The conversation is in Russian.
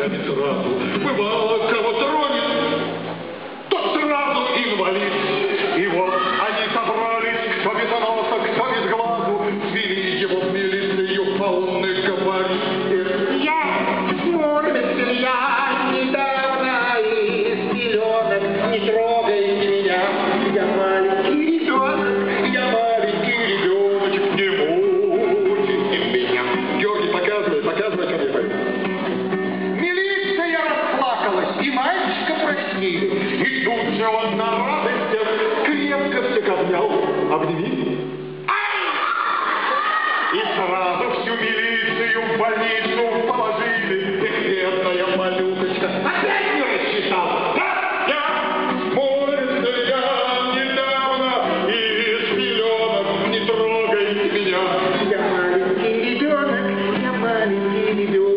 тянет сразу. Бывало, кого тронет, тот сразу инвалид. И вот они собрались, кто без носа, кто без глазу, свели его в милицию полный габарит. Я Мурмель, я недавно из пеленок, не трогайте меня. Я маленький ребенок, Я маленький ребеночек, не мучите меня. Георгий, показывай, что мне пойдет. Милиция расплакалась, и мальчика простили. И тут же он на радостях крепко всех обнял. Обними. И сразу всю милицию в больницу положили. Ты бедная малюточка, опять не рассчитал. Да, я, Мурмель, я недавно из пеленок, не трогайте меня. я маленький ребенок, я маленький ребенок.